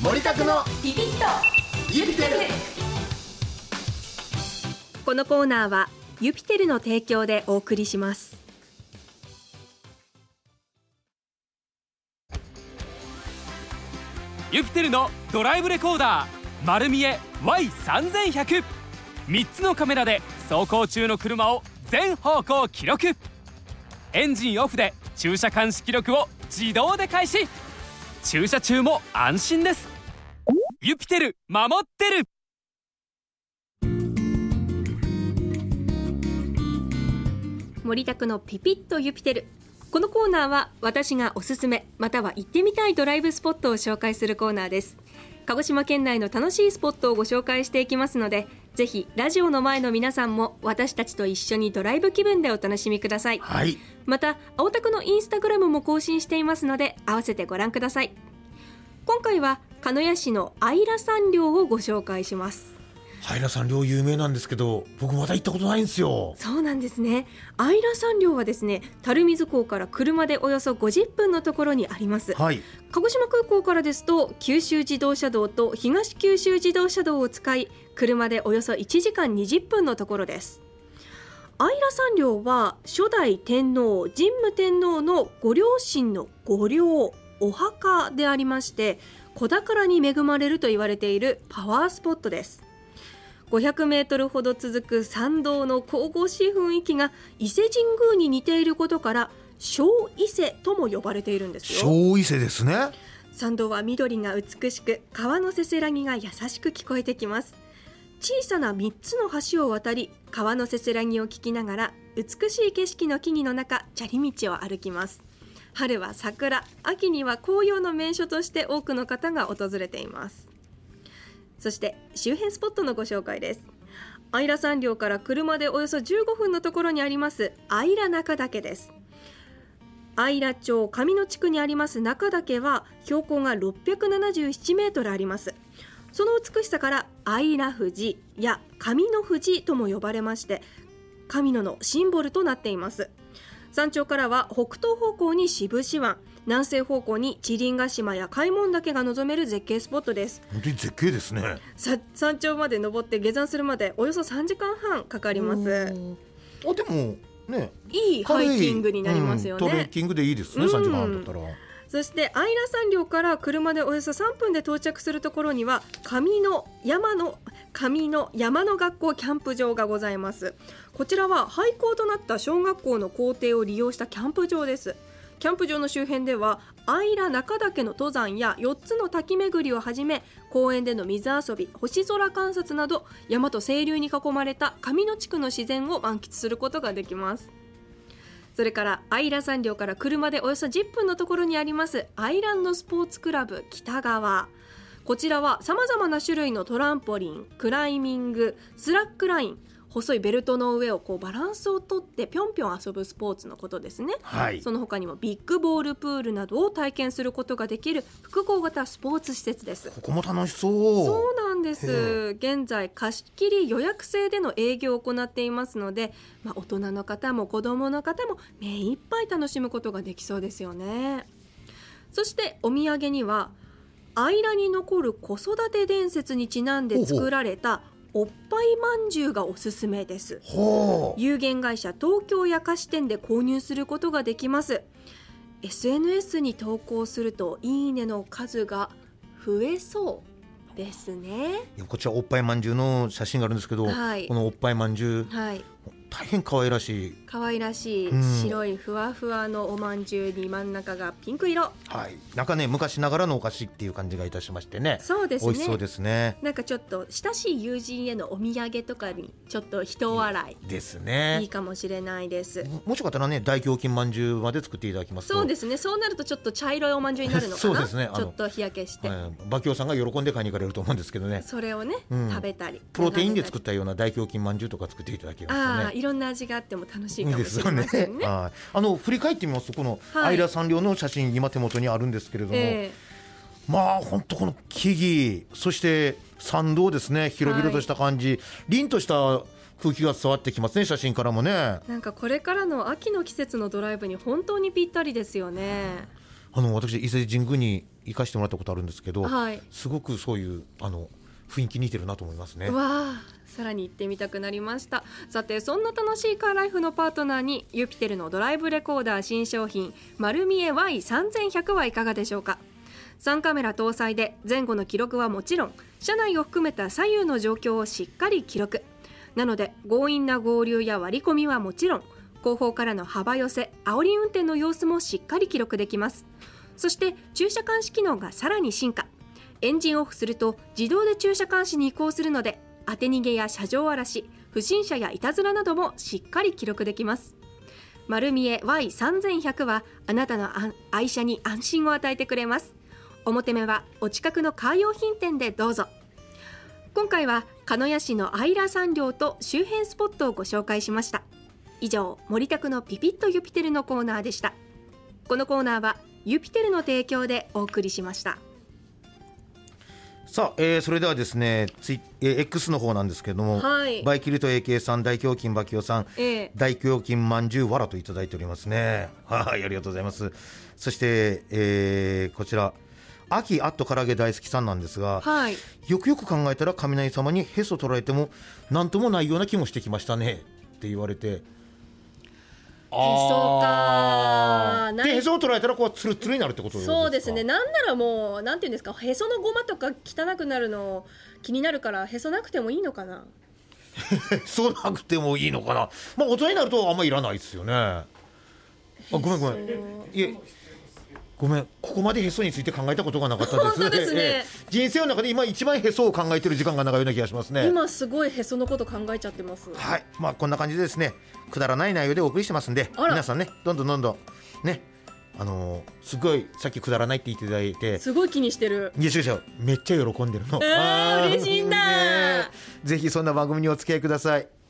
森田のビビッとユピテル。 このコーナーはユピテルの提供でお送りします。 ユピテルのドライブレコーダー丸見え Y3100、 3つのカメラで走行中の車を全方向記録。エンジンオフで駐車監視記録を自動で開始。駐車中も安心です。ユピテル守ってる。 森田区のピピッとユピテル。このコーナーは私がおすすめまたは行ってみたいドライブスポットを紹介するコーナーです。鹿児島県内の楽しいスポットをご紹介していきますので、ぜひラジオの前の皆さんも私たちと一緒にドライブ気分でお楽しみください。 はい、 また青田区のインスタグラムも更新していますので合わせてご覧ください。今回は鹿屋市の相良山陵をご紹介します。 相良山陵有名なんですけど、僕まだ行ったことないんですよ。 そうなんですね。相良山陵はですね、垂水港から車でおよそ50分のところにあります。 はい、 鹿児島空港からですと九州自動車道と東九州自動車道を使い、車でおよそ1時間20分のところです。相良山陵は初代天皇神武天皇のご両親の御陵お墓でありまして、子宝に恵まれると言われているパワースポットです。500メートルほど続く参道の神々しい雰囲気が伊勢神宮に似ていることから小伊勢とも呼ばれているんですよ。 小伊勢ですね。 参道は緑が美しく、川のせせらぎが優しく聞こえてきます。小さな3つの橋を渡り、川のせせらぎを聞きながら美しい景色の木々の中、砂利道を歩きます。春は桜、秋には紅葉の名所として多くの方が訪れています。そして周辺スポットのご紹介です。相良山陵から車でおよそ15分のところにあります相良中岳です。相良町上野地区にあります中岳は標高が677メートルあります。その美しさから相良富士や上野富士とも呼ばれまして、上野のシンボルとなっています。山頂からは北東方向に志布志湾、南西方向に知林ヶ島や開門岳が望める絶景スポットです。 本当に絶景ですね。 山頂まで登って下山するまでおよそ3時間半かかります。 でもね、 いいハイキングになりますよね。 トレッキングでいいですね、3時間半だったら。 そして相良山陵から車でおよそ3分で到着するところには上の山の学校キャンプ場がございます。こちらは廃校となった小学校の校庭を利用したキャンプ場です。キャンプ場の周辺では相良中岳の登山や4つの滝巡りをはじめ、公園での水遊び、星空観察など山と清流に囲まれた上野地区の自然を満喫することができます。それから相良山陵から車でおよそ10分のところにありますアイランドスポーツクラブ北川。こちらはさまざまな種類のトランポリン、クライミング、スラックライン、細いベルトの上をバランスをとってぴょんぴょん遊ぶスポーツのことですね。 はい、 その他にもビッグボールプールなどを体験することができる複合型スポーツ施設です。 ここも楽しそう。 そうなんです。現在貸し切り予約制での営業を行っていますので、大人の方も子どもの方も目いっぱい楽しむことができそうですよね。そしてお土産には相良に残る子育て伝説にちなんで作られたおっぱいまんじゅうがおすすめです。有限会社東京や菓子店で購入することができます。 SNS に投稿するといいねの数が増えそうですね。 こちらおっぱいまんじゅうの写真があるんですけど、 はい、 このおっぱいまんじゅう、 はい、 大変可愛らしい白いふわふわのおまんじゅうに真ん中がピンク色、 はい、なんかね昔ながらのお菓子っていう感じがいたしましてね。 そうですね、 美味しそうですね。 なんかちょっと親しい友人へのお土産とかにちょっと人笑いですね。 いいかもしれないです。 もしよかったらね大胸筋まんじゅうまで作っていただきますと。 そうですね。そうなるとちょっと茶色いおまんじゅうになるのかな。 そうですね。 ちょっと日焼けして、 馬強さんが喜んで買いに行かれると思うんですけどね。 それをね、食べたりプロテインで作ったような大胸筋まんじゅうとか作っていただけますとね。 いろんな味があっても楽しいかもしれませんね。 振り返ってみますとこの相良山陵の写真今手元にあるんですけれども、本当この木々そして参道ですね、広々とした感じ、凛とした空気が伝わってきますね、写真からもね。 なんかこれからの秋の季節のドライブに本当にぴったりですよね。 私伊勢神宮に行かせてもらったことあるんですけど、 はい、 すごくそういう雰囲気似てるなと思いますね。 わあ、さらに行ってみたくなりました。さて、そんな楽しいカーライフのパートナーにユピテルのドライブレコーダー新商品丸見え Y3100 はいかがでしょうか。3カメラ搭載で前後の記録はもちろん、車内を含めた左右の状況をしっかり記録。なので強引な合流や割り込みはもちろん、後方からの幅寄せ、煽り運転の様子もしっかり記録できます。そして駐車監視機能がさらに進化。エンジンオフすると自動で駐車監視に移行するので、当て逃げや車上荒らし、不審者やいたずらなどもしっかり記録できます。丸見え Y3100 はあなたの愛車に安心を与えてくれます。表目はお近くのカー用品店でどうぞ。今回は鹿屋市のアイラ産業と周辺スポットをご紹介しました。以上、森田区のピピッとユピテルのコーナーでした。このコーナーはユピテルの提供でお送りしました。 さあ、それではですね、X の方なんですけれども、 はい、 バイキルト AK さん、大胸筋バキオさん、大胸筋まんじゅうわらといただいておりますね。はい、ありがとうございます。そして、こちら秋あっと唐揚げ大好きさんなんですが、 はい、 よくよく考えたら雷様にへそ取られても何ともないような気もしてきましたねって言われて、 へそかでへそを取られたらこうツルツルになるってことですか。 そうですね。なんならもうなんていうんですか、へそのゴマとか汚くなるの気になるから、へそなくてもいいのかな。 そうなくてもいいのかな。まあ大人になるとあんまりいらないですよね。ごめんいえ、ごめん、ここまでへそについて考えたことがなかったです。 本当ですね。 人生の中で今一番へそを考えてる時間が長いような気がしますね。 今すごいへそのこと考えちゃってます。 はい、まあこんな感じでですね、くだらない内容でお送りしてますんで、皆さんね、どんどんね、すごいさっきくだらないって言っていただいて、 すごい気にしてる。 いや違うめっちゃ喜んでるの。 嬉しいんだ、 ぜひそんな番組にお付き合いください。